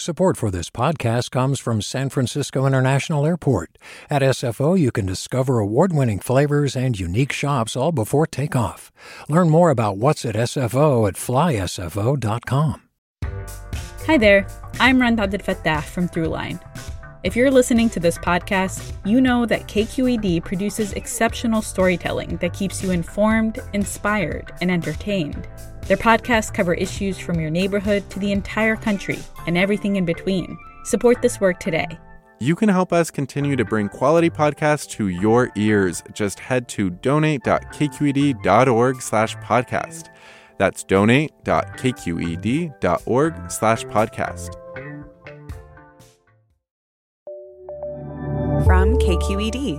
Support for this podcast comes from San Francisco International Airport. At SFO, you can discover award-winning flavors and unique shops all before takeoff. Learn more about what's at SFO at flysfo.com. Hi there, I'm Rand Abdel Fattah from Throughline. If you're listening to this podcast, you know that KQED produces exceptional storytelling that keeps you informed, inspired, and entertained. Their podcasts cover issues from your neighborhood to the entire country and everything in between. Support this work today. You can help us continue to bring quality podcasts to your ears. Just head to donate.kqed.org/podcast. That's donate.kqed.org/podcast. From KQED.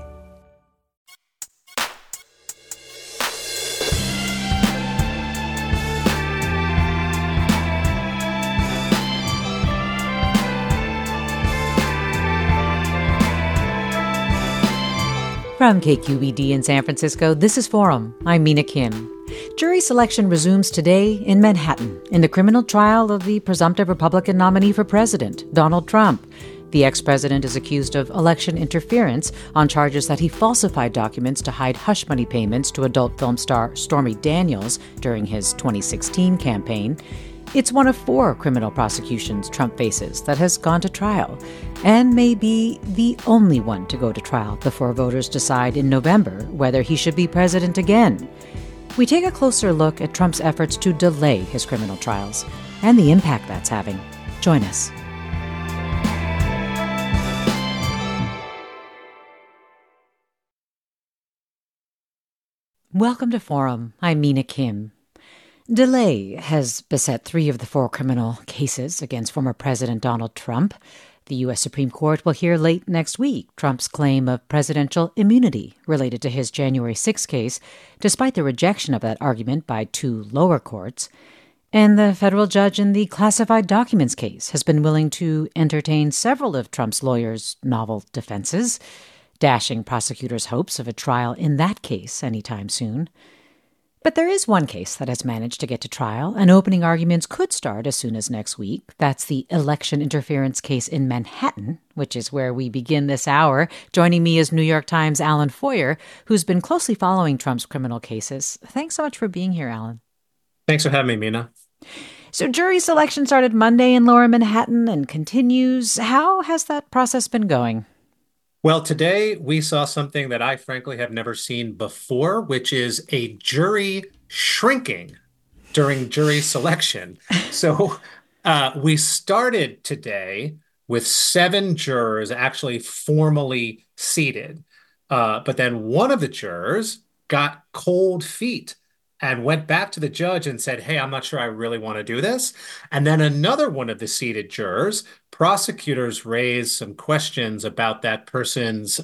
From KQED in San Francisco, this is Forum. I'm Mina Kim. Jury selection resumes today in Manhattan in the criminal trial of the presumptive Republican nominee for president, Donald Trump. The ex-president is accused of election interference on charges that he falsified documents to hide hush money payments to adult film star Stormy Daniels during his 2016 campaign. It's one of 4 criminal prosecutions Trump faces that has gone to trial, and may be the only one to go to trial before voters decide in November whether he should be president again. We take a closer look at Trump's efforts to delay his criminal trials and the impact that's having. Join us. Welcome to Forum. I'm Mina Kim. Delay has beset 3 of the 4 criminal cases against former President Donald Trump. The U.S. Supreme Court will hear late next week Trump's claim of presidential immunity related to his January 6 case, despite the rejection of that argument by 2 lower courts. And the federal judge in the classified documents case has been willing to entertain several of Trump's lawyers' novel defenses, dashing prosecutors' hopes of a trial in that case anytime soon. But there is one case that has managed to get to trial, and opening arguments could start as soon as next week. That's the election interference case in Manhattan, which is where we begin this hour. Joining me is New York Times' Alan Foyer, who's been closely following Trump's criminal cases. Thanks so much for being here, Alan. Thanks for having me, Mina. So jury selection started Monday in Lower Manhattan and continues. How has that process been going? Well, today we saw something that I frankly have never seen before, which is a jury shrinking during jury selection. So we started today with 7 jurors actually formally seated. But then one of the jurors got cold feet and went back to the judge and said, hey, I'm not sure I really want to do this. And then another one of the seated jurors, prosecutors raised some questions about that person's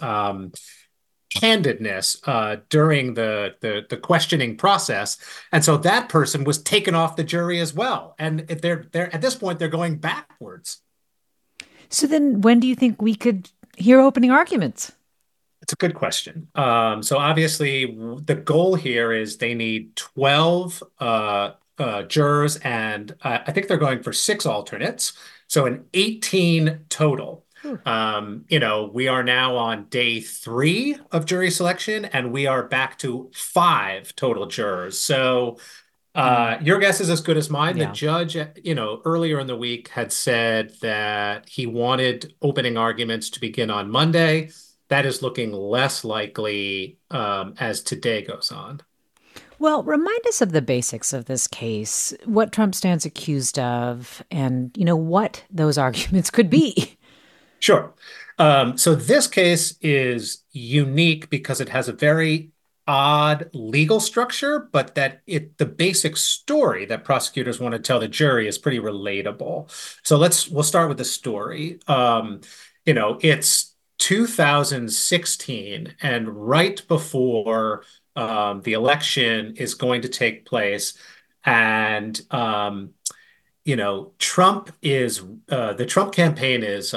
candidness during the questioning process. And so that person was taken off the jury as well. And if they're at this point, they're going backwards. So then when do you think we could hear opening arguments? It's a good question. So obviously, the goal here is they need 12 jurors, and I think they're going for 6 alternates, so an 18 total. We are now on day 3 of jury selection, and we are back to 5 total jurors. So your guess is as good as mine. Yeah. The judge, earlier in the week had said that he wanted opening arguments to begin on Monday. That is looking less likely as today goes on. Well, remind us of the basics of this case, what Trump stands accused of, and, what those arguments could be. Sure. So this case is unique because it has a very odd legal structure, but that the basic story that prosecutors want to tell the jury is pretty relatable. So we'll start with the story. It's 2016, and right before the election is going to take place, and Trump is the Trump campaign is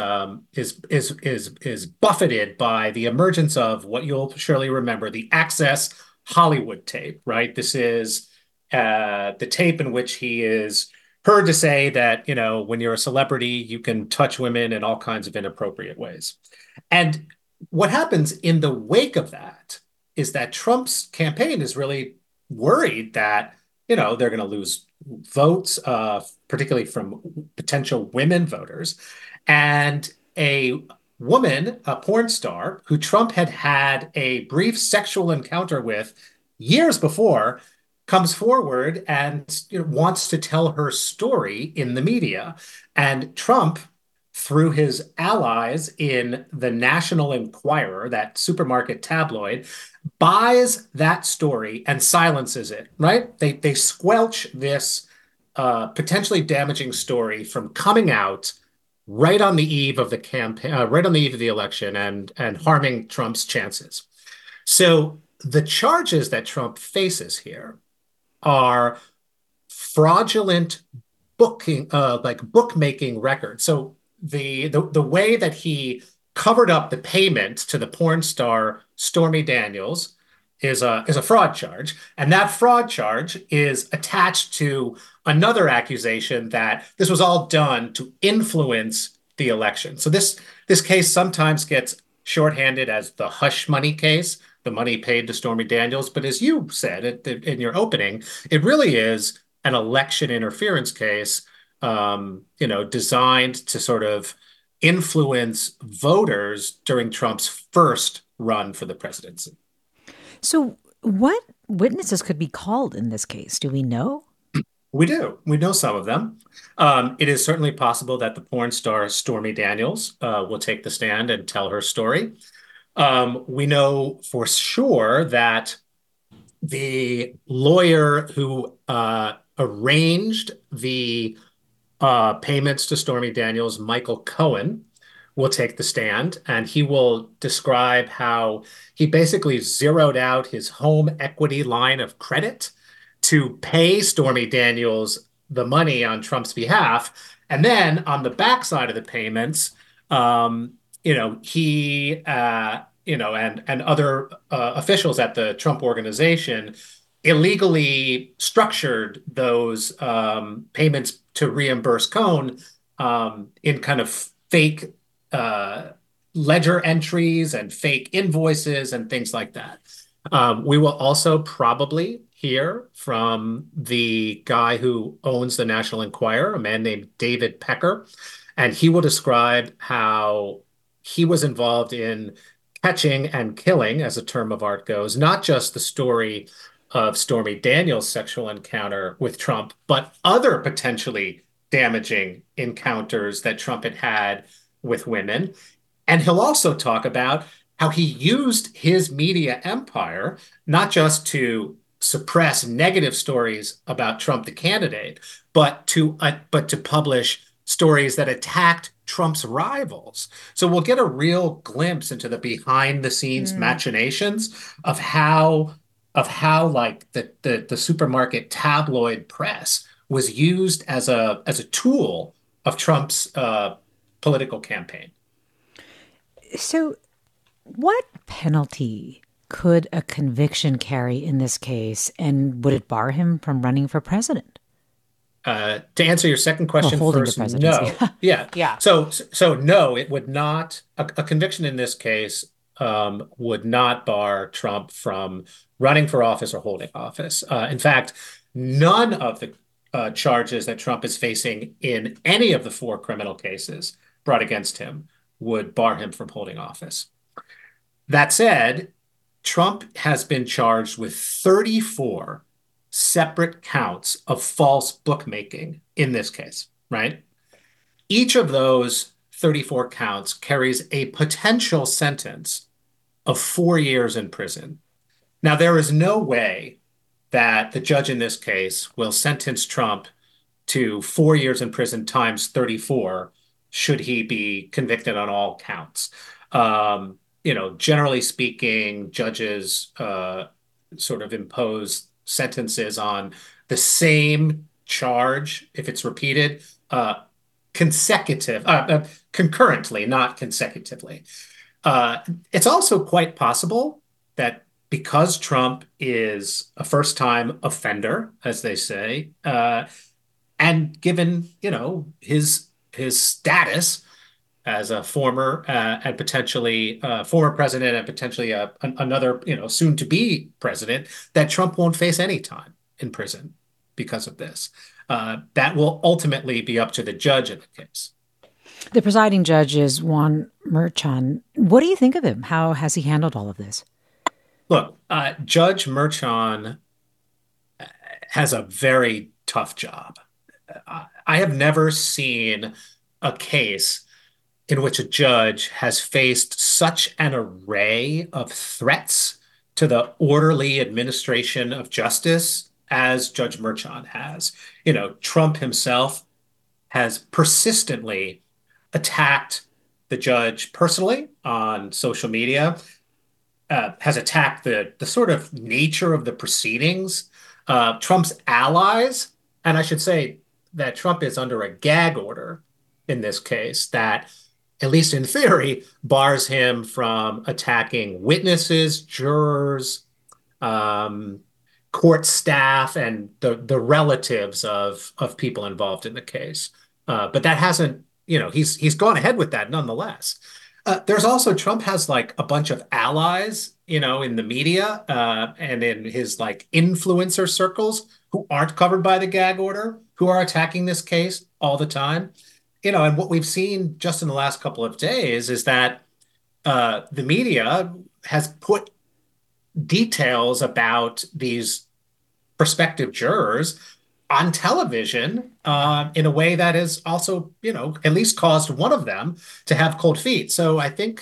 buffeted by the emergence of what you'll surely remember, the Access Hollywood tape. Right, this is the tape in which he is heard to say that, when you're a celebrity, you can touch women in all kinds of inappropriate ways. And what happens in the wake of that is that Trump's campaign is really worried that, they're going to lose votes, particularly from potential women voters. And a woman, a porn star, who Trump had had a brief sexual encounter with years before, comes forward and wants to tell her story in the media. And Trump, through his allies in the National Enquirer, that supermarket tabloid, buys that story and silences it, right? They squelch this potentially damaging story from coming out right on the eve of the campaign, right on the eve of the election, and harming Trump's chances. So the charges that Trump faces here are fraudulent bookmaking records. So the way that he covered up the payment to the porn star Stormy Daniels is a fraud charge, and that fraud charge is attached to another accusation that this was all done to influence the election. So this case sometimes gets shorthanded as the hush money case, the money paid to Stormy Daniels. But as you said in your opening, it really is an election interference case, designed to sort of influence voters during Trump's first run for the presidency. So what witnesses could be called in this case? Do we know? We do. We know some of them. It is certainly possible that the porn star Stormy Daniels will take the stand and tell her story. We know for sure that the lawyer who arranged the payments to Stormy Daniels, Michael Cohen, will take the stand, and he will describe how he basically zeroed out his home equity line of credit to pay Stormy Daniels the money on Trump's behalf. And then on the backside of the payments, he, and other officials at the Trump organization illegally structured those payments to reimburse Cohen in kind of fake ledger entries and fake invoices and things like that. We will also probably hear from the guy who owns the National Enquirer, a man named David Pecker, and he will describe how he was involved in catching and killing, as a term of art goes, not just the story of Stormy Daniels' sexual encounter with Trump, but other potentially damaging encounters that Trump had had with women. And he'll also talk about how he used his media empire not just to suppress negative stories about Trump the candidate, but to publish stories that attacked Trump's rivals. So we'll get a real glimpse into the behind the scenes machinations of how like the supermarket tabloid press was used as a tool of Trump's political campaign. So what penalty could a conviction carry in this case, and would it bar him from running for president? To answer your second question first, no. Yeah. So no, it would not. A conviction in this case would not bar Trump from running for office or holding office. In fact, none of the charges that Trump is facing in any of the 4 criminal cases brought against him would bar him from holding office. That said, Trump has been charged with 34 separate counts of false bookmaking in this case, right? Each of those 34 counts carries a potential sentence of 4 years in prison. Now, there is no way that the judge in this case will sentence Trump to 4 years in prison times 34 should he be convicted on all counts. Generally speaking, judges sort of impose sentences on the same charge if it's repeated concurrently, not consecutively. It's also quite possible that because Trump is a first-time offender, as they say, And given, his status as a former and potentially former president and potentially another, soon to be president, that Trump won't face any time in prison because of this. That will ultimately be up to the judge in the case. The presiding judge is Juan Merchan. What do you think of him? How has he handled all of this? Look, Judge Merchan has a very tough job. I have never seen a case in which a judge has faced such an array of threats to the orderly administration of justice as Judge Merchan has. Trump himself has persistently attacked the judge personally on social media, has attacked the sort of nature of the proceedings. Trump's allies, and I should say that Trump is under a gag order in this case that, at least in theory, bars him from attacking witnesses, jurors, court staff, and the relatives of people involved in the case. But that hasn't, he's gone ahead with that nonetheless. There's also, Trump has like a bunch of allies, in the media and in his like influencer circles who aren't covered by the gag order, who are attacking this case all the time. And what we've seen just in the last couple of days is that the media has put details about these prospective jurors on television in a way that has also, at least caused one of them to have cold feet. So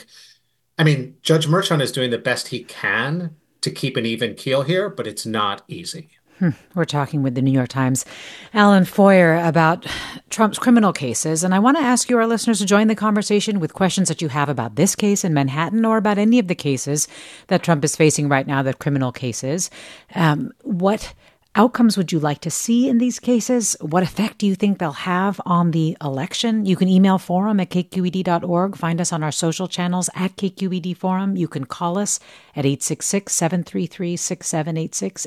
Judge Merchan is doing the best he can to keep an even keel here, but it's not easy. We're talking with the New York Times' Alan Foyer about Trump's criminal cases. And I want to ask you, our listeners, to join the conversation with questions that you have about this case in Manhattan or about any of the cases that Trump is facing right now, the criminal cases. What outcomes would you like to see in these cases? What effect do you think they'll have on the election? You can email forum@kqed.org. Find us on our social channels @KQED Forum. You can call us at 866-733-6786,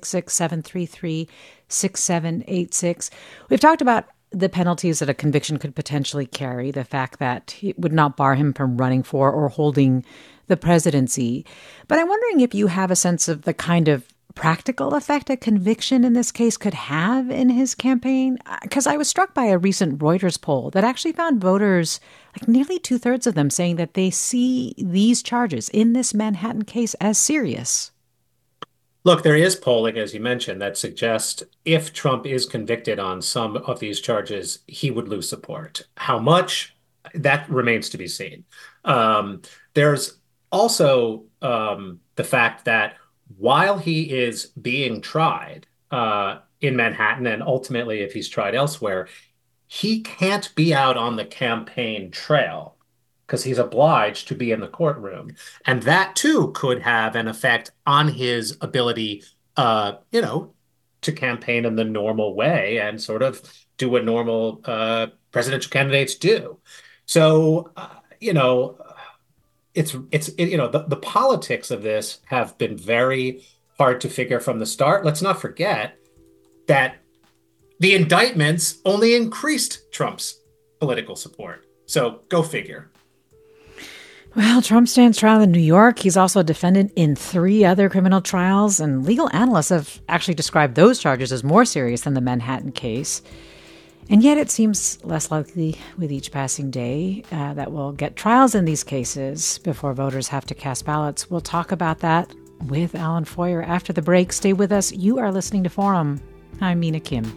866-733-6786. We've talked about the penalties that a conviction could potentially carry, the fact that it would not bar him from running for or holding the presidency. But I'm wondering if you have a sense of the kind of practical effect a conviction in this case could have in his campaign? Because I was struck by a recent Reuters poll that actually found voters, like nearly 2/3 of them, saying that they see these charges in this Manhattan case as serious. Look, there is polling, as you mentioned, that suggests if Trump is convicted on some of these charges, he would lose support. How much? That remains to be seen. There's also the fact that while he is being tried in Manhattan, and ultimately if he's tried elsewhere, he can't be out on the campaign trail because he's obliged to be in the courtroom. And that too could have an effect on his ability, to campaign in the normal way and sort of do what normal presidential candidates do. So, the politics of this have been very hard to figure from the start. Let's not forget that the indictments only increased Trump's political support. So go figure. Well, Trump stands trial in New York. He's also a defendant in 3 other criminal trials, and legal analysts have actually described those charges as more serious than the Manhattan case. And yet it seems less likely with each passing day that we'll get trials in these cases before voters have to cast ballots. We'll talk about that with Alan Foyer after the break. Stay with us. You are listening to Forum. I'm Mina Kim.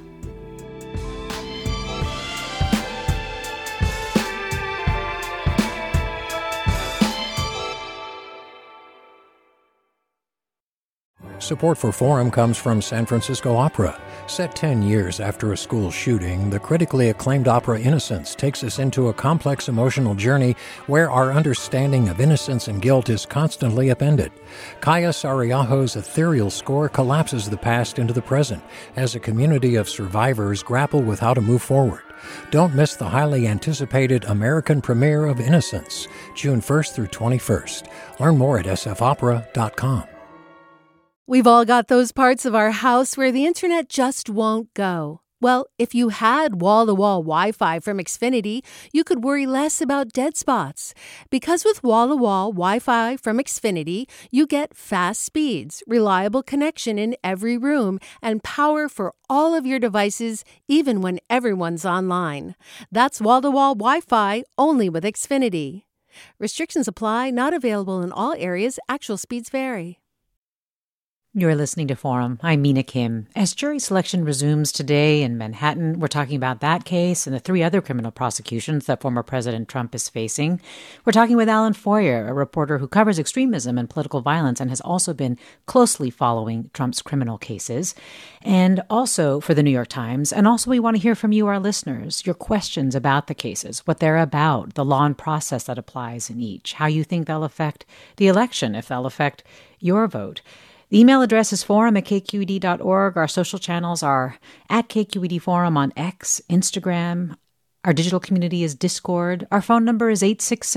Support for Forum comes from San Francisco Opera. Set 10 years after a school shooting, the critically acclaimed opera Innocence takes us into a complex emotional journey where our understanding of innocence and guilt is constantly upended. Kaya Sariaho's ethereal score collapses the past into the present as a community of survivors grapple with how to move forward. Don't miss the highly anticipated American premiere of Innocence, June 1st through 21st. Learn more at sfopera.com. We've all got those parts of our house where the internet just won't go. Well, if you had wall-to-wall Wi-Fi from Xfinity, you could worry less about dead spots. Because with wall-to-wall Wi-Fi from Xfinity, you get fast speeds, reliable connection in every room, and power for all of your devices, even when everyone's online. That's wall-to-wall Wi-Fi only with Xfinity. Restrictions apply, not available in all areas. Actual speeds vary. You're listening to Forum. I'm Mina Kim. As jury selection resumes today in Manhattan, we're talking about that case and the 3 other criminal prosecutions that former President Trump is facing. We're talking with Alan Foyer, a reporter who covers extremism and political violence and has also been closely following Trump's criminal cases, and also for the New York Times. And also we want to hear from you, our listeners, your questions about the cases, what they're about, the law and process that applies in each, how you think they'll affect the election, if they'll affect your vote. The email address is forum@kqed.org. Our social channels are at KQED Forum on X, Instagram. Our digital community is Discord. Our phone number is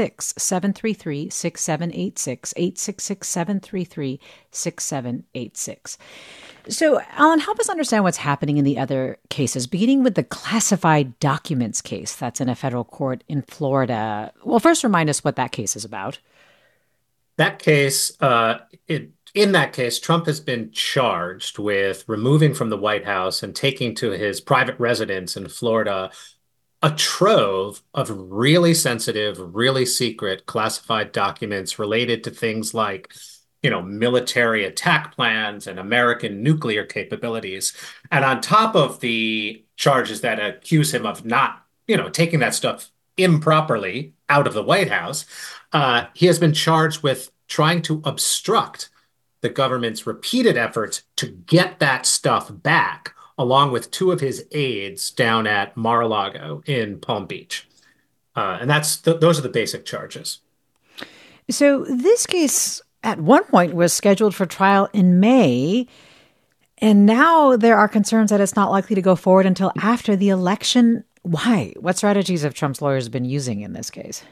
866-733-6786, 866-733-6786. So, Alan, help us understand what's happening in the other cases, beginning with the classified documents case that's in a federal court in Florida. Well, first remind us what that case is about. That case, in that case, Trump has been charged with removing from the White House and taking to his private residence in Florida a trove of really sensitive, really secret classified documents related to things like, military attack plans and American nuclear capabilities. And on top of the charges that accuse him of not, taking that stuff improperly out of the White House, he has been charged with trying to obstruct the government's repeated efforts to get that stuff back, along with 2 of his aides down at Mar-a-Lago in Palm Beach. And those are the basic charges. So this case at one point was scheduled for trial in May, and now there are concerns that it's not likely to go forward until after the election. Why? What strategies have Trump's lawyers been using in this case?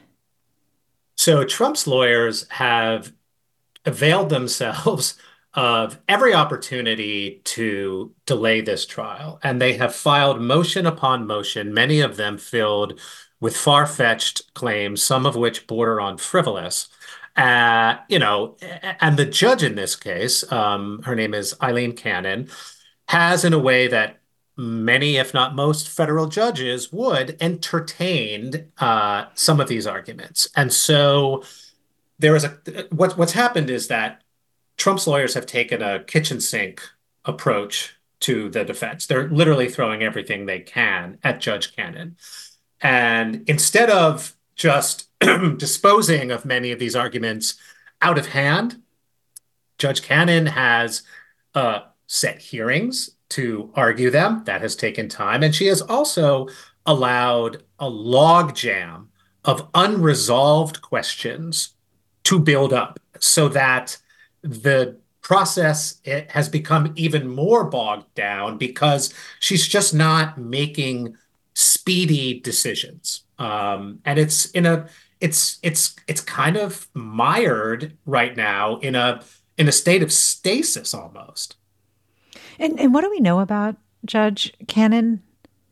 So Trump's lawyers have availed themselves of every opportunity to delay this trial. And they have filed motion upon motion, many of them filled with far-fetched claims, some of which border on frivolous. And the judge in this case, her name is Eileen Cannon, has, in a way that many, if not most, federal judges would, entertained some of these arguments. And so what's happened is that Trump's lawyers have taken a kitchen sink approach to the defense. They're literally throwing everything they can at Judge Cannon. And instead of just disposing of many of these arguments out of hand, Judge Cannon has set hearings to argue them. That has taken time. And she has also allowed a logjam of unresolved questions to build up so that the process has become even more bogged down because she's just not making speedy decisions. And it's kind of mired right now in a state of stasis almost. And what do we know about Judge Cannon?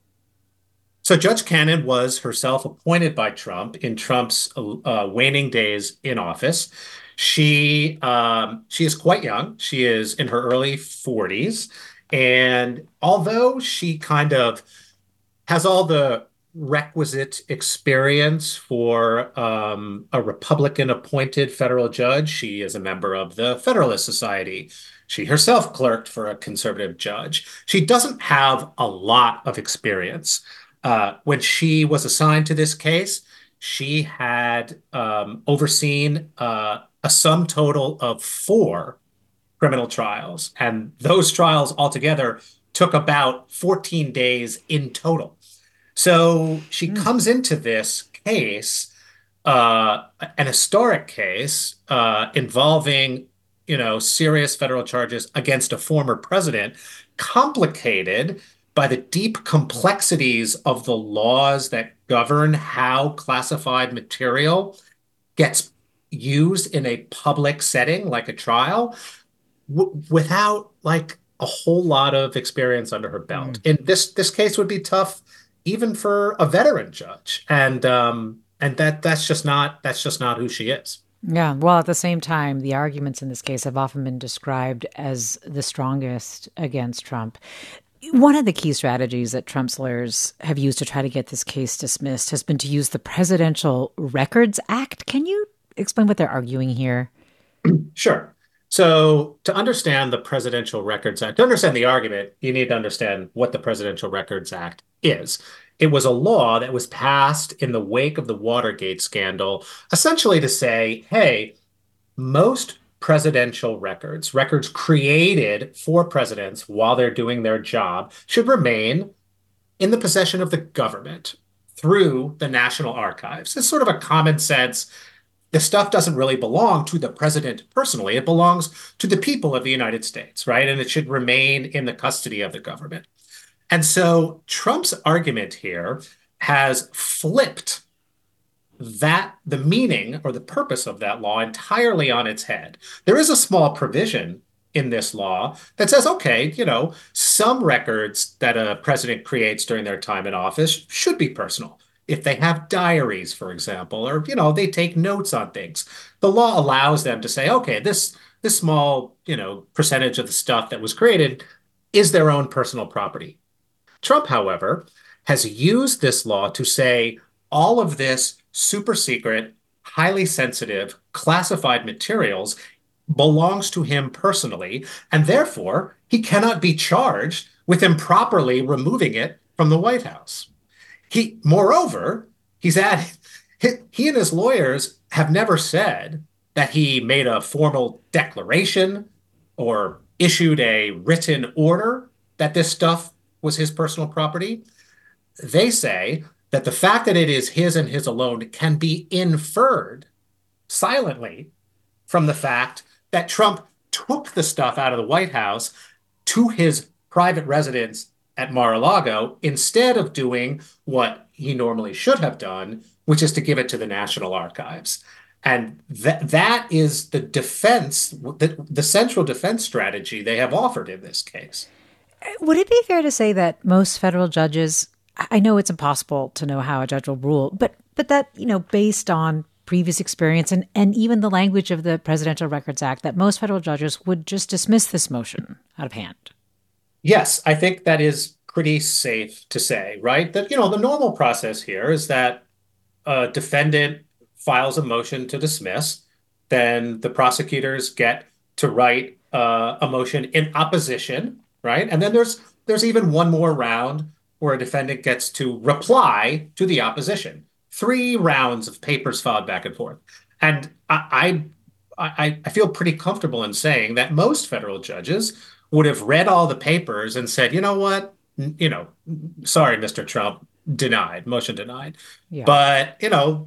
So Judge Cannon was herself appointed by Trump in Trump's waning days in office. She is quite young. She is in her early 40s. And although she kind of has all the requisite experience for a Republican-appointed federal judge, she is a member of the Federalist Society. She herself clerked for a conservative judge. She doesn't have a lot of experience. When she was assigned to this case, she had overseen a sum total of 4 criminal trials, and those trials altogether took about 14 days in total. So she comes into this case, an historic case involving, serious federal charges against a former president, complicated by the deep complexities of the laws that govern how classified material gets used in a public setting like a trial, without a whole lot of experience under her belt. And this case would be tough even for a veteran judge. And that's just not who she is. Yeah, well, at the same time, the arguments in this case have often been described as the strongest against Trump. One of the key strategies that Trump's lawyers have used to try to get this case dismissed has been to use the Presidential Records Act. Can you explain what they're arguing here? Sure. So to understand the Presidential Records Act, to understand the argument, you need to understand what the Presidential Records Act is. It was a law that was passed in the wake of the Watergate scandal, essentially to say, hey, most presidential records created for presidents while they're doing their job, should remain in the possession of the government through the National Archives. It's sort of a common sense. The stuff doesn't really belong to the president personally. It belongs to the people of the United States, right? And it should remain in the custody of the government. And so Trump's argument here has flipped the meaning or the purpose of that law entirely on its head. There is a small provision in this law that says, okay, some records that a president creates during their time in office should be personal. If they have diaries, for example, or, they take notes on things, the law allows them to say, okay, this small, percentage of the stuff that was created is their own personal property. Trump, however, has used this law to say all of this super secret, highly sensitive, classified materials belongs to him personally, and therefore he cannot be charged with improperly removing it from the White House. Moreover, he and his lawyers have never said that he made a formal declaration or issued a written order that this stuff was his personal property. They say that the fact that it is his and his alone can be inferred silently from the fact that Trump took the stuff out of the White House to his private residence at Mar-a-Lago instead of doing what he normally should have done, which is to give it to the National Archives. And that is the defense, the central defense strategy they have offered in this case. Would it be fair to say that most federal judges, I know it's impossible to know how a judge will rule, but that, based on previous experience and even the language of the Presidential Records Act, that most federal judges would just dismiss this motion out of hand? Yes, I think that is pretty safe to say, right? That, the normal process here is that a defendant files a motion to dismiss, then the prosecutors get to write a motion in opposition, right? And then there's even one more round where a defendant gets to reply to the opposition. 3 rounds of papers filed back and forth. And I feel pretty comfortable in saying that most federal judges would have read all the papers and said, you know what, sorry, Mr. Trump, denied, motion denied. Yeah. But,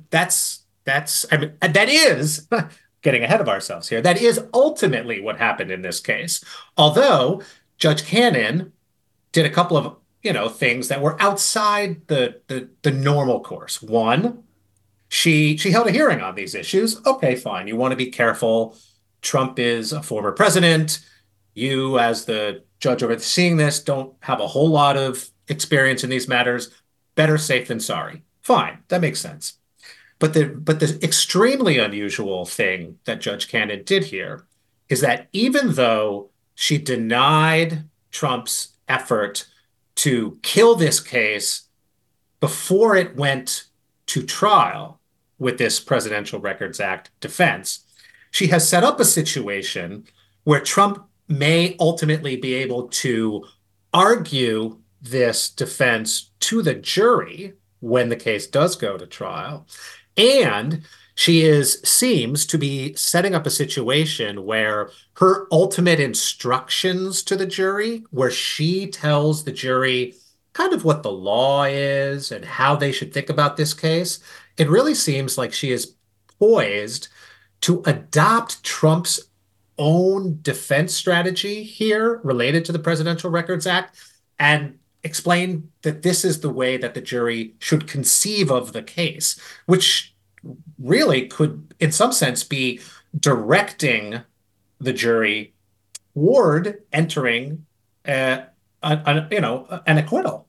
that is getting ahead of ourselves here. That is ultimately what happened in this case. Although Judge Cannon did a couple of, things that were outside the normal course. One, she held a hearing on these issues. Okay, fine. You want to be careful. Trump is a former president. You, as the judge overseeing this, don't have a whole lot of experience in these matters. Better safe than sorry. Fine. That makes sense. But the extremely unusual thing that Judge Cannon did here is that even though she denied Trump's effort to kill this case before it went to trial with this Presidential Records Act defense, she has set up a situation where Trump may ultimately be able to argue this defense to the jury when the case does go to trial. And she seems to be setting up a situation where her ultimate instructions to the jury, where she tells the jury kind of what the law is and how they should think about this case, it really seems like she is poised to adopt Trump's own defense strategy here related to the Presidential Records Act and explain that this is the way that the jury should conceive of the case, which really could, in some sense, be directing the jury toward entering an acquittal.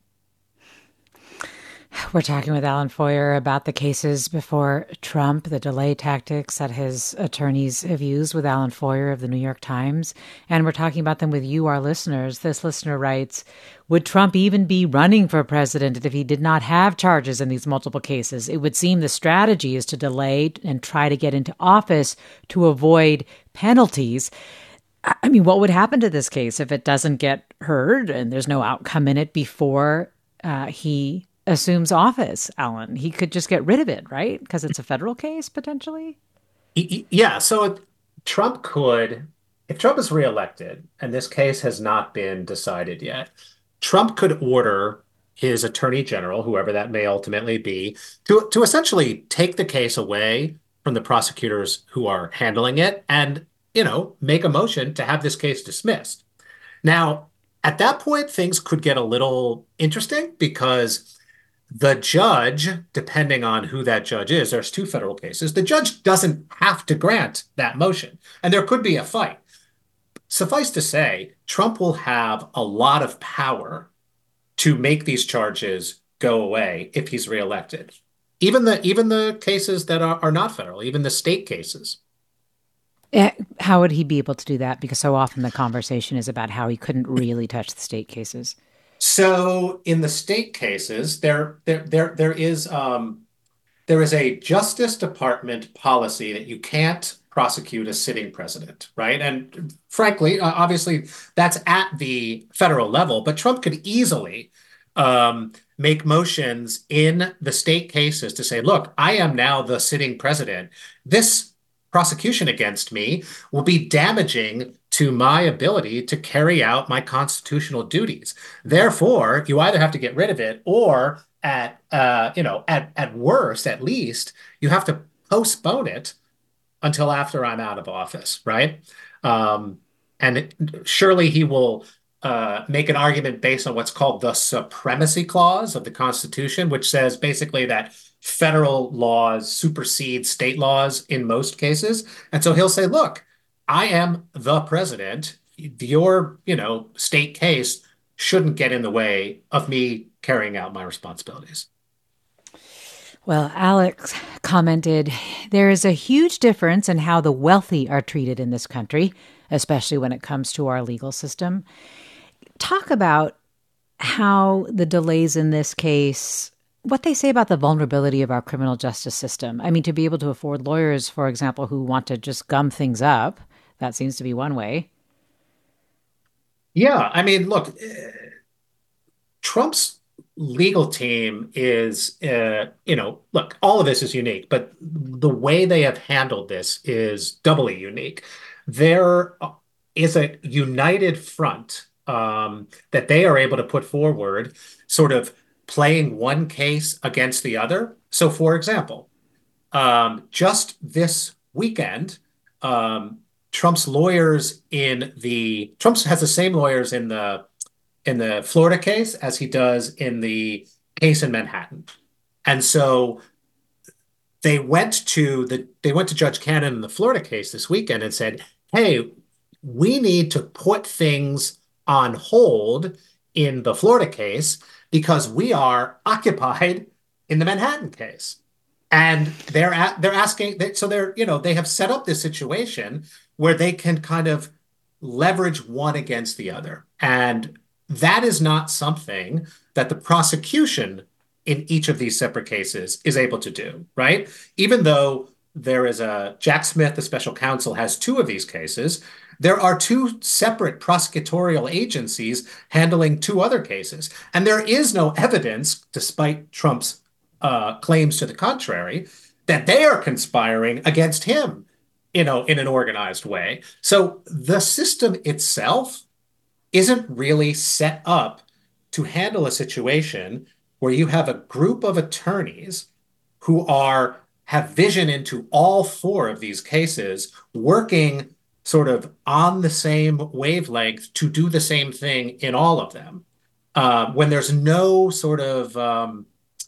We're talking with Alan Foyer about the cases before Trump, the delay tactics that his attorneys have used with Alan Foyer of the New York Times. And we're talking about them with you, our listeners. This listener writes, would Trump even be running for president if he did not have charges in these multiple cases? It would seem the strategy is to delay and try to get into office to avoid penalties. I mean, what would happen to this case if it doesn't get heard and there's no outcome in it before he assumes office, Alan? He could just get rid of it, right? Because it's a federal case, potentially? Yeah. So Trump could, if Trump is reelected and this case has not been decided yet, Trump could order his attorney general, whoever that may ultimately be, to essentially take the case away from the prosecutors who are handling it and, make a motion to have this case dismissed. Now, at that point, things could get a little interesting because the judge, depending on who that judge is, there's two federal cases, the judge doesn't have to grant that motion. And there could be a fight. Suffice to say, Trump will have a lot of power to make these charges go away if he's reelected. Even the cases that are not federal, even the state cases. How would he be able to do that? Because so often the conversation is about how he couldn't really touch the state cases. So in the state cases, there is a Justice Department policy that you can't prosecute a sitting president, right? And frankly, obviously, that's at the federal level, but Trump could easily make motions in the state cases to say, look, I am now the sitting president. This prosecution against me will be damaging to my ability to carry out my constitutional duties. Therefore, you either have to get rid of it or at worst, at least, you have to postpone it until after I'm out of office, right? Surely he will make an argument based on what's called the supremacy clause of the Constitution, which says basically that federal laws supersede state laws in most cases. And so he'll say, look, I am the president. Your, state case shouldn't get in the way of me carrying out my responsibilities. Well, Alex commented, there is a huge difference in how the wealthy are treated in this country, especially when it comes to our legal system. Talk about how the delays in this case, what they say about the vulnerability of our criminal justice system. I mean, to be able to afford lawyers, for example, who want to just gum things up, that seems to be one way. Yeah, I mean, look, Trump's legal team is, look, all of this is unique, but the way they have handled this is doubly unique. There is a united front that they are able to put forward, sort of playing one case against the other. So, for example, just this weekend, Trump has the same lawyers in the Florida case as he does in the case in Manhattan. And so they went to Judge Cannon in the Florida case this weekend and said, hey, we need to put things on hold in the Florida case because we are occupied in the Manhattan case. And they have set up this situation where they can kind of leverage one against the other. And that is not something that the prosecution in each of these separate cases is able to do, right? Even though there is Jack Smith, the special counsel, has two of these cases, there are two separate prosecutorial agencies handling two other cases. And there is no evidence, despite Trump's claims to the contrary, that they are conspiring against him, in an organized way. So the system itself isn't really set up to handle a situation where you have a group of attorneys who have vision into all four of these cases, working sort of on the same wavelength to do the same thing in all of them, when there's no sort of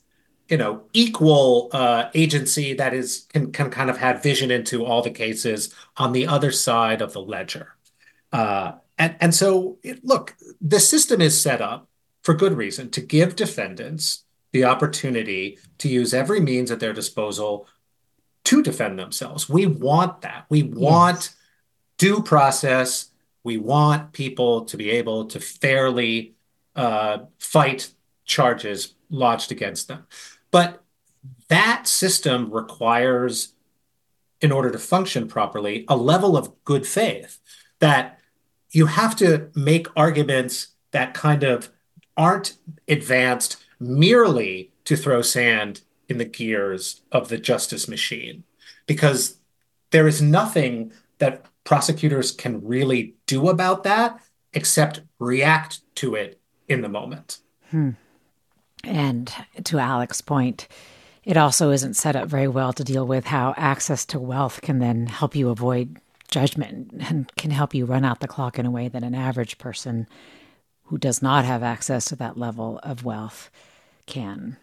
equal agency that can kind of have vision into all the cases on the other side of the ledger. And so, look, the system is set up for good reason to give defendants the opportunity to use every means at their disposal to defend themselves. We want that. We want due process. We want people to be able to fairly fight charges lodged against them. But that system requires, in order to function properly, a level of good faith that you have to make arguments that kind of aren't advanced merely to throw sand in the gears of the justice machine, because there is nothing that prosecutors can really do about that except react to it in the moment. And to Alec's point, it also isn't set up very well to deal with how access to wealth can then help you avoid judgment and can help you run out the clock in a way that an average person who does not have access to that level of wealth can.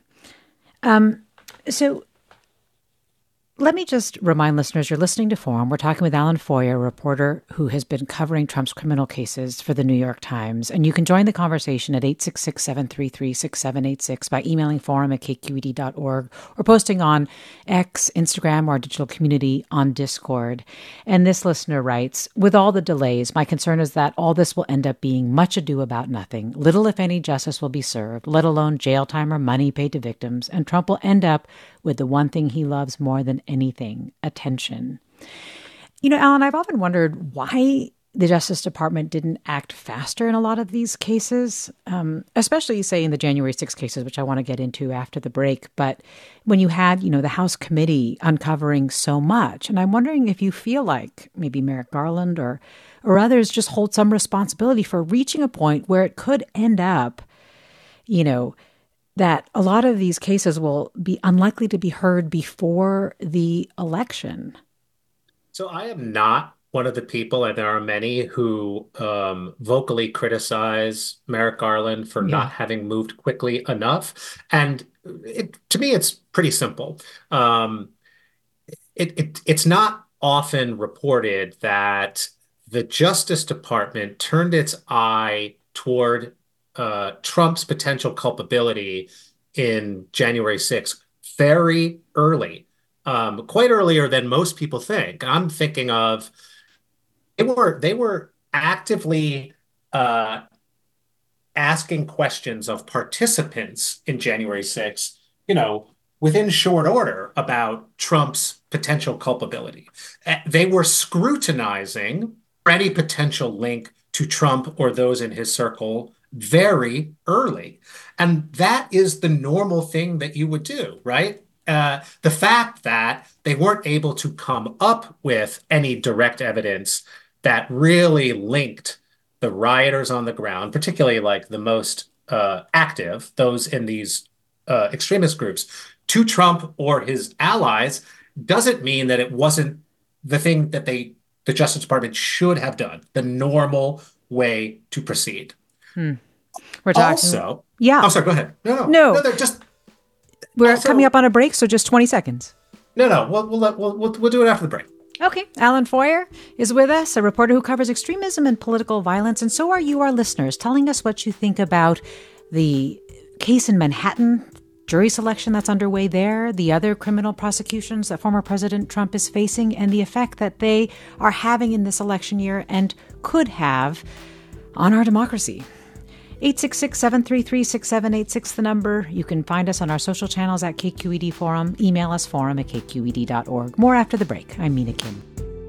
So let me just remind listeners, you're listening to Forum. We're talking with Alan Feuer, a reporter who has been covering Trump's criminal cases for the New York Times. And you can join the conversation at 866-733-6786 by emailing forum@kqed.org or posting on X, Instagram, or our digital community on Discord. And this listener writes, with all the delays, my concern is that all this will end up being much ado about nothing. Little, if any, justice will be served, let alone jail time or money paid to victims. And Trump will end up with the one thing he loves more than anything, attention. You know, Alan, I've often wondered why the Justice Department didn't act faster in a lot of these cases, especially, say, in the January 6 cases, which I want to get into after the break. But when you had, the House committee uncovering so much, and I'm wondering if you feel like maybe Merrick Garland or others just hold some responsibility for reaching a point where it could end up, that a lot of these cases will be unlikely to be heard before the election. So I am not one of the people, and there are many who vocally criticize Merrick Garland for not having moved quickly enough. And to me, it's pretty simple. It's not often reported that the Justice Department turned its eye toward Trump's potential culpability in January 6th very early, quite earlier than most people think. I'm thinking of they were actively asking questions of participants in January 6th, within short order about Trump's potential culpability. They were scrutinizing any potential link to Trump or those in his circle very early. And that is the normal thing that you would do, right? The fact that they weren't able to come up with any direct evidence that really linked the rioters on the ground, particularly like the most active, those in these extremist groups, to Trump or his allies, doesn't mean that it wasn't the thing that the Justice Department should have done, the normal way to proceed. We're talking. Also, yeah. Oh, sorry. Go ahead. No. We're also, coming up on a break, so just 20 seconds. No. We'll do it after the break. Okay. Alan Feuer is with us, a reporter who covers extremism and political violence, and so are you, our listeners, telling us what you think about the case in Manhattan, jury selection that's underway there, the other criminal prosecutions that former President Trump is facing, and the effect that they are having in this election year and could have on our democracy. 866-733-6786, the number. You can find us on our social channels at KQED Forum. Email us forum@kqed.org. More after the break. I'm Mina Kim.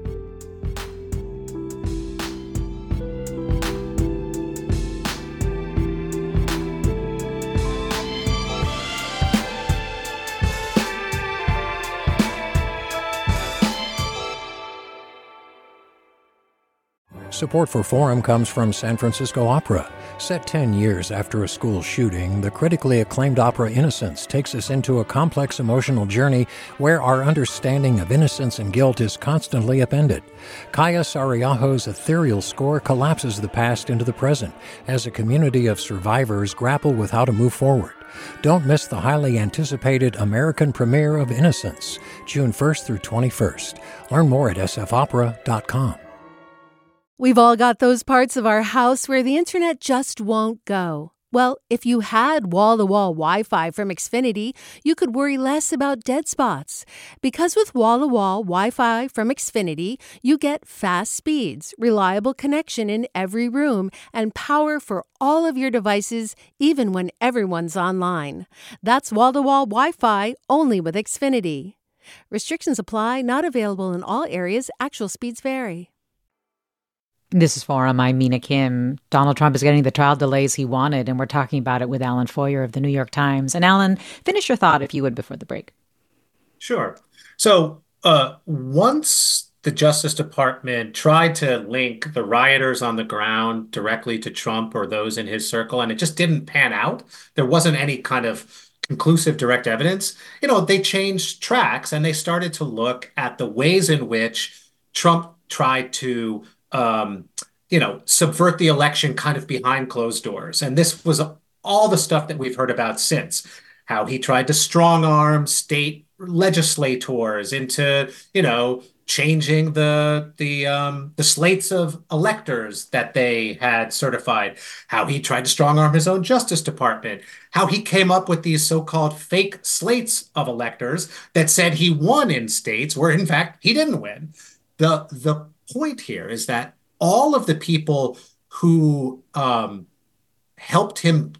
Support for Forum comes from San Francisco Opera. Set 10 years after a school shooting, the critically acclaimed opera Innocence takes us into a complex emotional journey where our understanding of innocence and guilt is constantly upended. Kaya Sariaho's ethereal score collapses the past into the present as a community of survivors grapple with how to move forward. Don't miss the highly anticipated American premiere of Innocence, June 1st through 21st. Learn more at sfopera.com. We've all got those parts of our house where the internet just won't go. Well, if you had wall-to-wall Wi-Fi from Xfinity, you could worry less about dead spots. Because with wall-to-wall Wi-Fi from Xfinity, you get fast speeds, reliable connection in every room, and power for all of your devices, even when everyone's online. That's wall-to-wall Wi-Fi only with Xfinity. Restrictions apply, not available in all areas. Actual speeds vary. This is Forum. I'm Mina Kim. Donald Trump is getting the trial delays he wanted, and we're talking about it with Alan Foyer of the New York Times. And Alan, finish your thought, if you would, before the break. Sure. So once the Justice Department tried to link the rioters on the ground directly to Trump or those in his circle, and it just didn't pan out, there wasn't any kind of conclusive direct evidence, they changed tracks and they started to look at the ways in which Trump tried to subvert the election kind of behind closed doors. And this was all the stuff that we've heard about since, how he tried to strong arm state legislators into, changing the slates of electors that they had certified, how he tried to strong arm his own Justice Department, how he came up with these so-called fake slates of electors that said he won in states where, in fact, he didn't win. The point here is that all of the people who helped him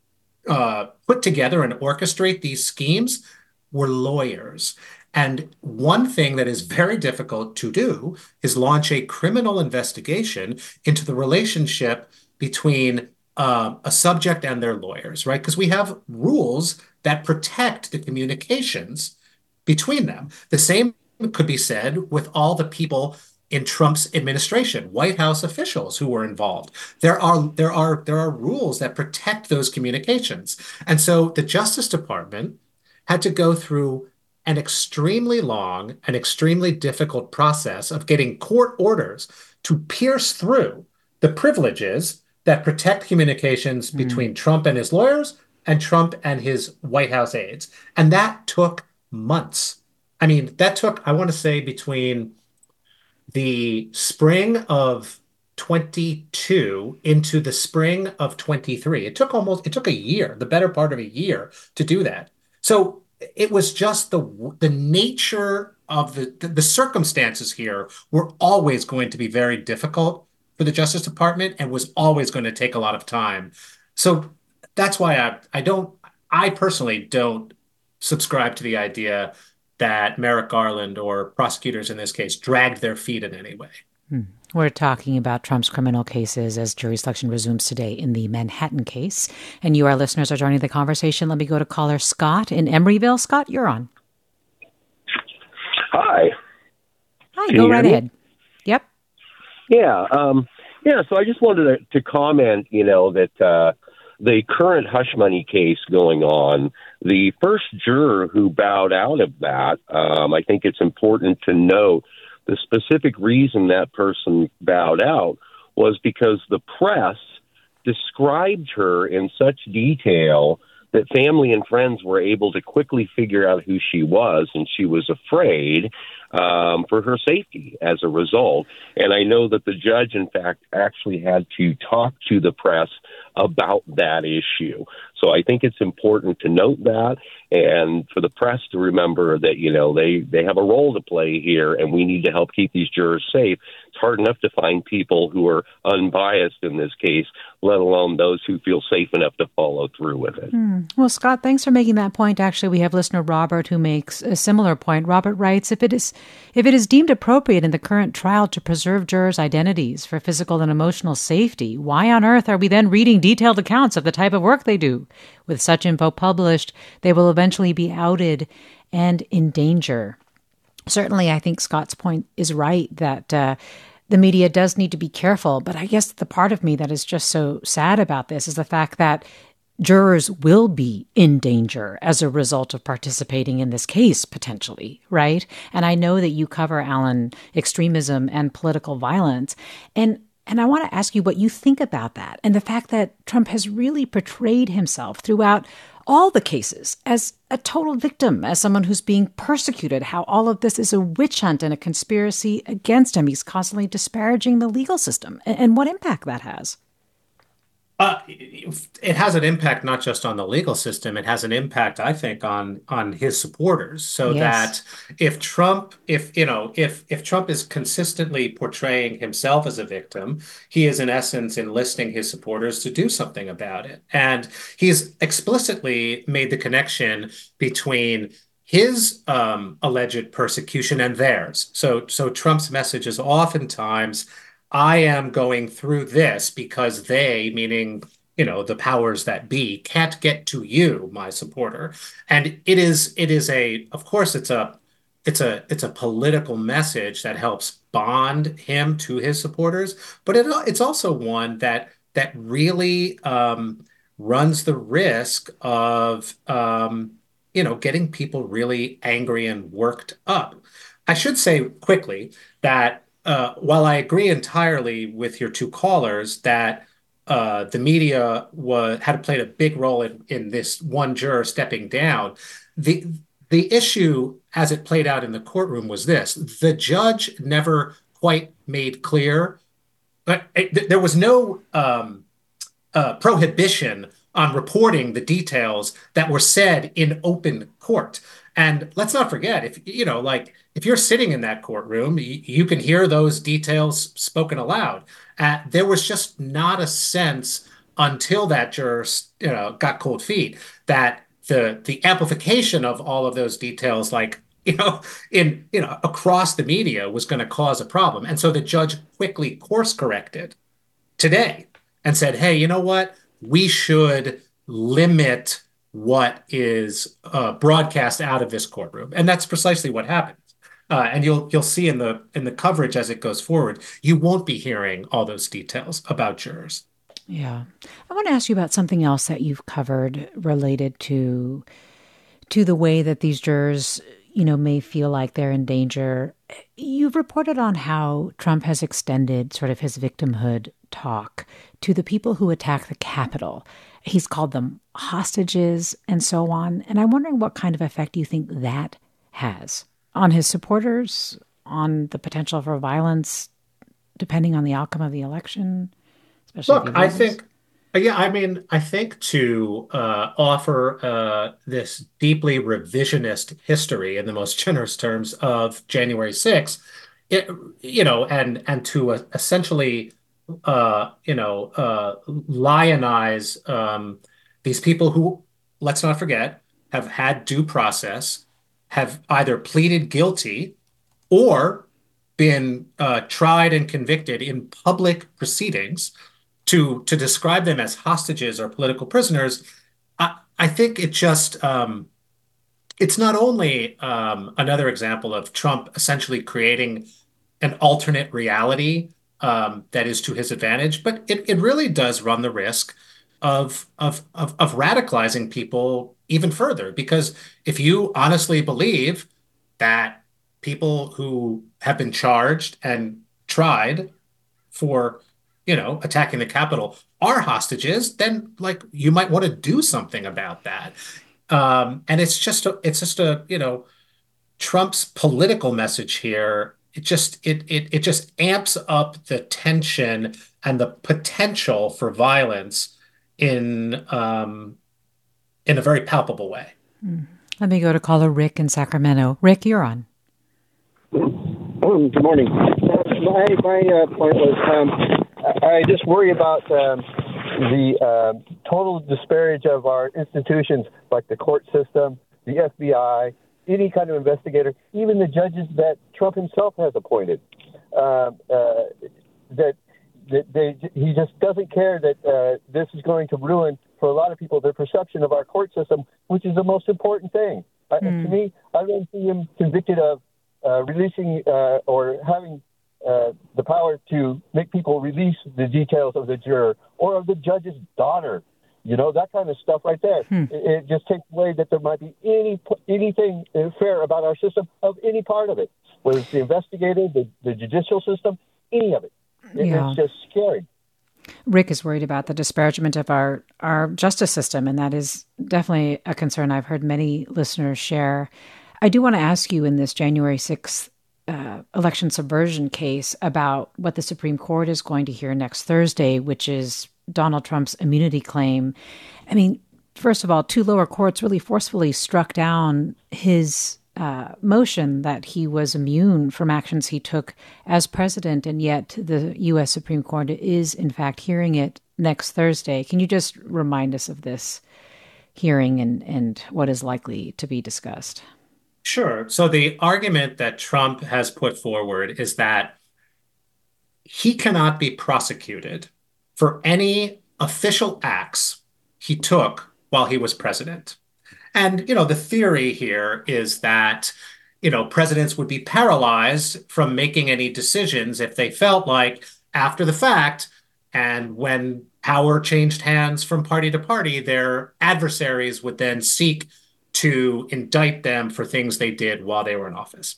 put together and orchestrate these schemes were lawyers. And one thing that is very difficult to do is launch a criminal investigation into the relationship between a subject and their lawyers, right? Because we have rules that protect the communications between them. The same could be said with all the people in Trump's administration, White House officials who were involved. There are rules that protect those communications. And so the Justice Department had to go through an extremely long and extremely difficult process of getting court orders to pierce through the privileges that protect communications between Trump and his lawyers and Trump and his White House aides. And that took months. I mean, that took, I want to say, between the spring of 22 into the spring of 23. It took a year, the better part of a year, to do that. So it was just the nature of the circumstances here were always going to be very difficult for the Justice Department and was always going to take a lot of time. So that's why I personally don't subscribe to the idea that Merrick Garland or prosecutors in this case dragged their feet in any way. We're talking about Trump's criminal cases as jury selection resumes today in the Manhattan case. And you, our listeners, are joining the conversation. Let me go to caller Scott in Emeryville. Scott, you're on. Hi. Hi, go right ahead. Yep. Yeah. So I just wanted to comment, that the current hush money case going on, the first juror who bowed out of that, I think it's important to note the specific reason that person bowed out was because the press described her in such detail that family and friends were able to quickly figure out who she was, and she was afraid for her safety as a result. And I know that the judge, in fact, actually had to talk to the press about that issue. So I think it's important to note that, and for the press to remember that, they have a role to play here, and we need to help keep these jurors safe. It's hard enough to find people who are unbiased in this case, let alone those who feel safe enough to follow through with it. Well, Scott, thanks for making that point. Actually, we have listener Robert who makes a similar point. Robert writes, if it is deemed appropriate in the current trial to preserve jurors' identities for physical and emotional safety, why on earth are we then reading detailed accounts of the type of work they do? With such info published, they will eventually be outed and in danger. Certainly, I think Scott's point is right that the media does need to be careful. But I guess the part of me that is just so sad about this is the fact that jurors will be in danger as a result of participating in this case, potentially, right? And I know that you cover, Alan, extremism and political violence. And I want to ask you what you think about that and the fact that Trump has really portrayed himself throughout all the cases as a total victim, as someone who's being persecuted, how all of this is a witch hunt and a conspiracy against him. He's constantly disparaging the legal system and what impact that has. It has an impact not just on the legal system. It has an impact, I think, on his supporters. So that if Trump is consistently portraying himself as a victim, he is in essence enlisting his supporters to do something about it. And he's explicitly made the connection between his alleged persecution and theirs. So Trump's message is oftentimes, I am going through this because they, meaning, the powers that be, can't get to you, my supporter. And of course, it's a political message that helps bond him to his supporters, but it's also one that really runs the risk of, getting people really angry and worked up. I should say quickly that while I agree entirely with your two callers that the media had played a big role in this one juror stepping down, the issue as it played out in the courtroom was this: the judge never quite made clear, but there was no prohibition on reporting the details that were said in open court. And let's not forget, if you're sitting in that courtroom, you can hear those details spoken aloud. There was just not a sense until that juror, got cold feet, that the amplification of all of those details, across the media, was going to cause a problem. And so the judge quickly course corrected today and said, hey, you know what? We should limit what is broadcast out of this courtroom. And that's precisely what happened. And you'll see in the coverage as it goes forward, you won't be hearing all those details about jurors. Yeah. I want to ask you about something else that you've covered related to the way that these jurors, may feel like they're in danger. You've reported on how Trump has extended sort of his victimhood talk to the people who attack the Capitol. He's called them hostages and so on. And I'm wondering what kind of effect you think that has on his supporters, on the potential for violence, depending on the outcome of the election. Look, I think to offer this deeply revisionist history in the most generous terms of January 6th, and to essentially lionize these people who, let's not forget, have had due process, have either pleaded guilty or been tried and convicted in public proceedings, to describe them as hostages or political prisoners. I think it just it's not only another example of Trump essentially creating an alternate reality that is to his advantage, but it really does run the risk of radicalizing people even further. Because if you honestly believe that people who have been charged and tried for attacking the Capitol are hostages, then you might want to do something about that. And it's just a Trump's political message here. It just amps up the tension and the potential for violence in a very palpable way. Let me go to caller Rick in Sacramento. Rick, you're on. Good morning. My point was, I just worry about the total disparage of our institutions, like the court system, the FBI, any kind of investigator, even the judges that Trump himself has appointed. He just doesn't care that this is going to ruin, for a lot of people, their perception of our court system, which is the most important thing. To me, I don't see him convicted of releasing or having the power to make people release the details of the juror or of the judge's daughter. That kind of stuff right there. It just takes away that there might be anything fair about our system of any part of it, whether it's the investigator, the judicial system, any of it. It's just scary. Rick is worried about the disparagement of our justice system, and that is definitely a concern I've heard many listeners share. I do want to ask you in this January 6th election subversion case about what the Supreme Court is going to hear next Thursday, which is Donald Trump's immunity claim. I mean, first of all, two lower courts really forcefully struck down his motion that he was immune from actions he took as president, and yet the U.S. Supreme Court is, in fact, hearing it next Thursday. Can you just remind us of this hearing and what is likely to be discussed? Sure. So the argument that Trump has put forward is that he cannot be prosecuted for any official acts he took while he was president. And, the theory here is that, presidents would be paralyzed from making any decisions if they felt like after the fact, and when power changed hands from party to party, their adversaries would then seek to indict them for things they did while they were in office.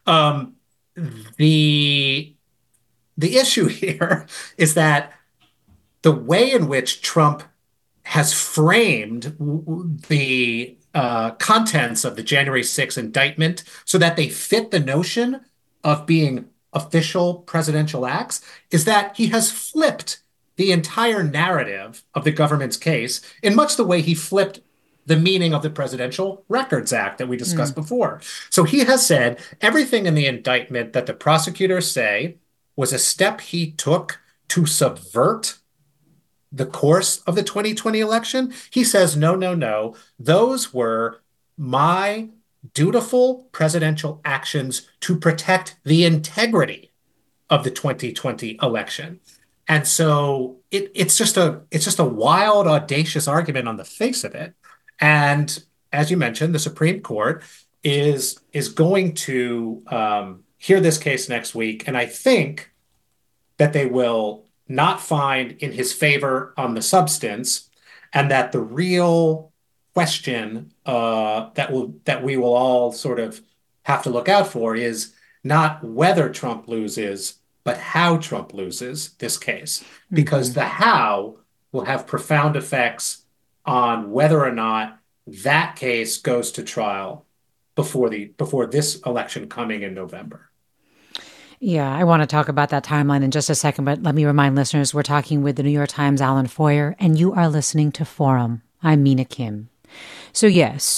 The issue here is that the way in which Trump has framed the contents of the January 6th indictment so that they fit the notion of being official presidential acts is that he has flipped the entire narrative of the government's case in much the way he flipped the meaning of the Presidential Records Act that we discussed before. So he has said everything in the indictment that the prosecutors say was a step he took to subvert the course of the 2020 election. He says, no, those were my dutiful presidential actions to protect the integrity of the 2020 election. And so it's just a wild, audacious argument on the face of it. And as you mentioned, the Supreme Court is going to hear this case next week. And I think that they will not find in his favor on the substance, and that the real question that we will all sort of have to look out for is not whether Trump loses, but how Trump loses this case, because the how will have profound effects on whether or not that case goes to trial before this election coming in November. Yeah, I want to talk about that timeline in just a second, but let me remind listeners we're talking with the New York Times' Alan Foyer, and you are listening to Forum. I'm Mina Kim. So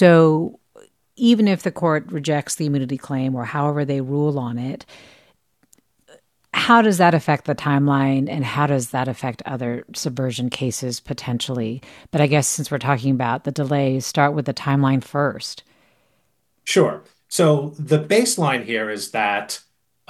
even if the court rejects the immunity claim or however they rule on it, how does that affect the timeline, and how does that affect other subversion cases potentially? But I guess since we're talking about the delays, start with the timeline first. Sure. So the baseline here is that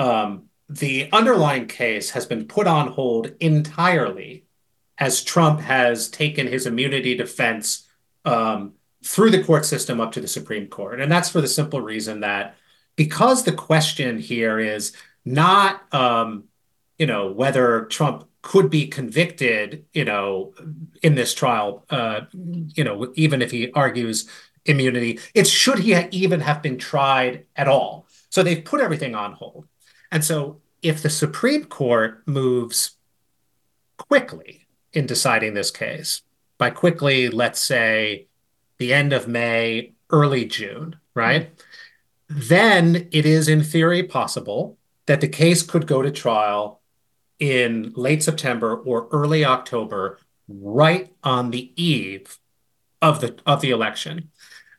the underlying case has been put on hold entirely as Trump has taken his immunity defense through the court system up to the Supreme Court. And that's for the simple reason that because the question here is not, whether Trump could be convicted, in this trial, even if he argues immunity, it's should he even have been tried at all? So they've put everything on hold. And so if the Supreme Court moves quickly in deciding this case, by quickly, let's say the end of May, early June, right? Then it is in theory possible that the case could go to trial in late September or early October, right on the eve of the election.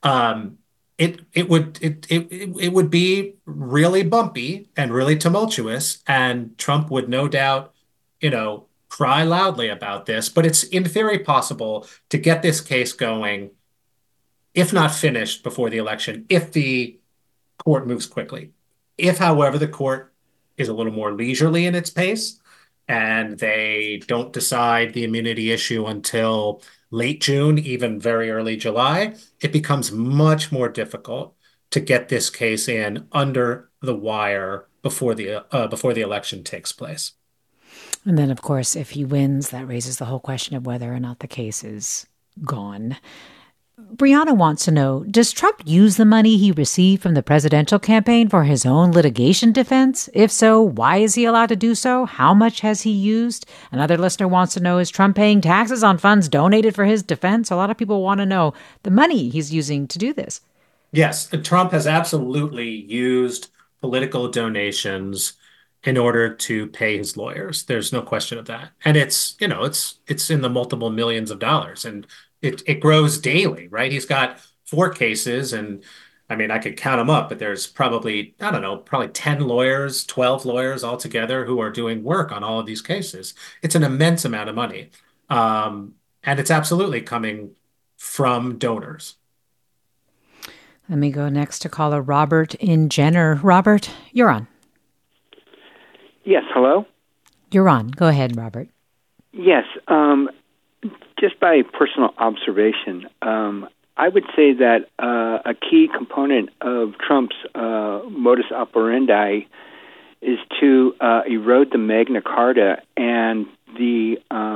It would be really bumpy and really tumultuous, and Trump would no doubt, cry loudly about this. But it's in theory possible to get this case going, if not finished before the election, if the court moves quickly. If, however, the court is a little more leisurely in its pace and they don't decide the immunity issue until late June, even very early July, it becomes much more difficult to get this case in under the wire before the election takes place. And then, of course, if he wins, that raises the whole question of whether or not the case is gone. Brianna wants to know, does Trump use the money he received from the presidential campaign for his own litigation defense? If so, why is he allowed to do so? How much has he used? Another listener wants to know, is Trump paying taxes on funds donated for his defense? A lot of people want to know the money he's using to do this. Yes, Trump has absolutely used political donations in order to pay his lawyers. There's no question of that. And it's in the multiple millions of dollars, and it grows daily, right? He's got 4 cases, and I mean, I could count them up, but there's probably 10 lawyers, 12 lawyers altogether who are doing work on all of these cases. It's an immense amount of money. And it's absolutely coming from donors. Let me go next to caller Robert in Jenner. Robert, you're on. Yes, hello? You're on. Go ahead, Robert. Yes, just by personal observation, I would say that a key component of Trump's modus operandi is to erode the Magna Carta and the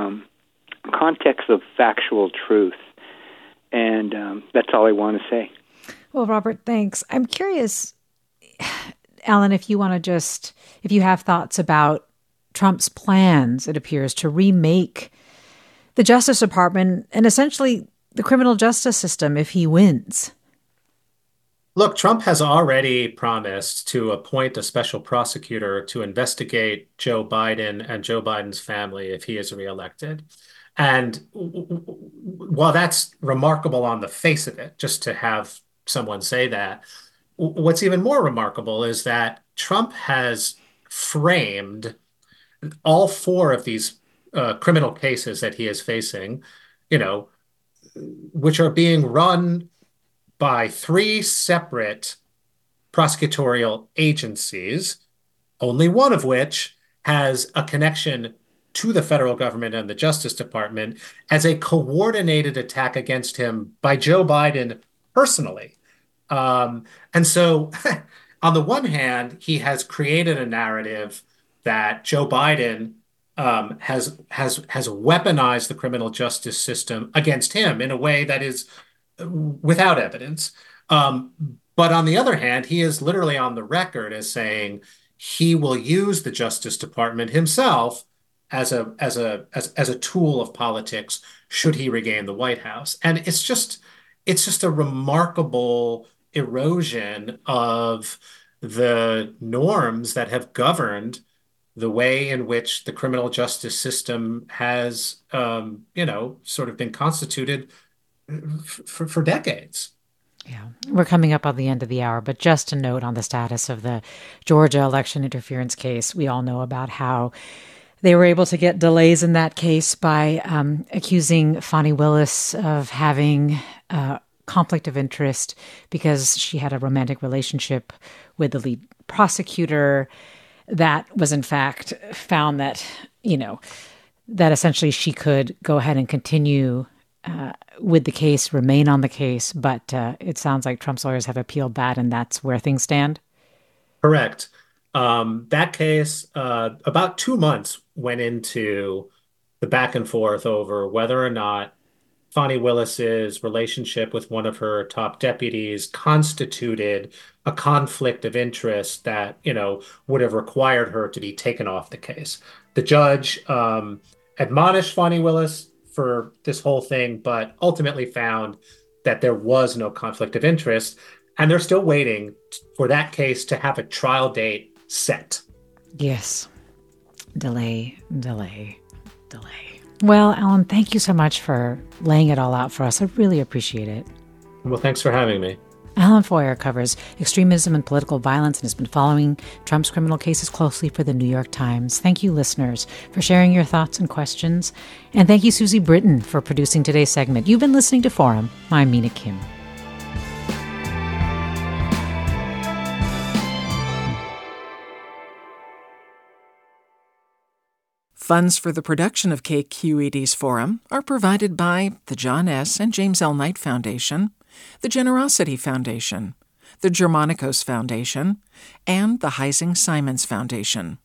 context of factual truth. And that's all I want to say. Well, Robert, thanks. I'm curious, Alan, if you have thoughts about Trump's plans, it appears, to remake the Justice Department and essentially the criminal justice system if he wins. Look, Trump has already promised to appoint a special prosecutor to investigate Joe Biden and Joe Biden's family if he is reelected. And while that's remarkable on the face of it, just to have someone say that, what's even more remarkable is that Trump has framed all 4 of these criminal cases that he is facing, which are being run by 3 separate prosecutorial agencies, only one of which has a connection to the federal government and the Justice Department, as a coordinated attack against him by Joe Biden personally. And so on the one hand, he has created a narrative that Joe Biden has weaponized the criminal justice system against him in a way that is without evidence. But on the other hand, he is literally on the record as saying he will use the Justice Department himself as a tool of politics should he regain the White House. And it's just a remarkable erosion of the norms that have governed the way in which the criminal justice system has, sort of been constituted for decades. Yeah, we're coming up on the end of the hour, but just a note on the status of the Georgia election interference case. We all know about how they were able to get delays in that case by accusing Fani Willis of having conflict of interest because she had a romantic relationship with the lead prosecutor. That was, in fact, found that, that essentially she could go ahead and continue with the case, remain on the case. But it sounds like Trump's lawyers have appealed that, and that's where things stand. Correct. That case, about 2 months went into the back and forth over whether or not Fani Willis's relationship with one of her top deputies constituted a conflict of interest that, would have required her to be taken off the case. The judge admonished Fani Willis for this whole thing, but ultimately found that there was no conflict of interest, and they're still waiting for that case to have a trial date set. Yes. Delay. Well, Alan, thank you so much for laying it all out for us. I really appreciate it. Well, thanks for having me. Alan Foyer covers extremism and political violence and has been following Trump's criminal cases closely for the New York Times. Thank you, listeners, for sharing your thoughts and questions. And thank you, Susie Britton, for producing today's segment. You've been listening to Forum. I'm Mina Kim. Funds for the production of KQED's Forum are provided by the John S. and James L. Knight Foundation, the Generosity Foundation, the Germanicos Foundation, and the Heising Simons Foundation.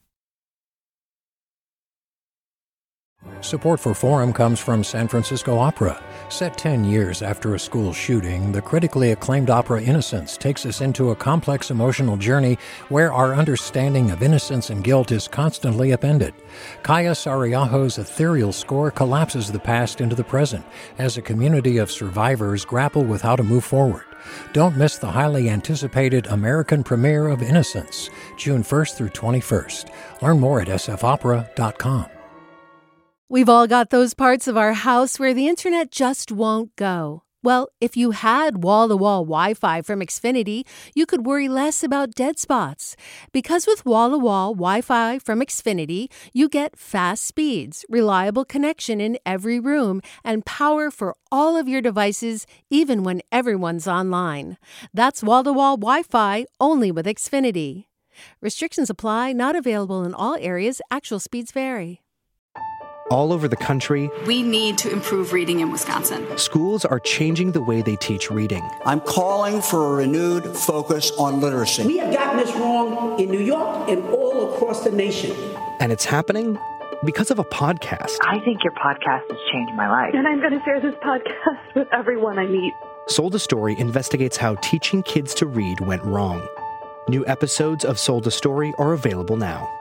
Support for Forum comes from San Francisco Opera. Set 10 years after a school shooting, the critically acclaimed opera Innocence takes us into a complex emotional journey where our understanding of innocence and guilt is constantly upended. Kaya Sariaho's ethereal score collapses the past into the present as a community of survivors grapple with how to move forward. Don't miss the highly anticipated American premiere of Innocence, June 1st through 21st. Learn more at sfopera.com. We've all got those parts of our house where the internet just won't go. Well, if you had wall-to-wall Wi-Fi from Xfinity, you could worry less about dead spots. Because with wall-to-wall Wi-Fi from Xfinity, you get fast speeds, reliable connection in every room, and power for all of your devices, even when everyone's online. That's wall-to-wall Wi-Fi only with Xfinity. Restrictions apply, not available in all areas. Actual speeds vary. All over the country, we need to improve reading in Wisconsin. Schools are changing the way they teach reading. I'm calling for a renewed focus on literacy. We have gotten this wrong in New York and all across the nation. And it's happening because of a podcast. I think your podcast has changed my life. And I'm going to share this podcast with everyone I meet. Sold a Story investigates how teaching kids to read went wrong. New episodes of Sold a Story are available now.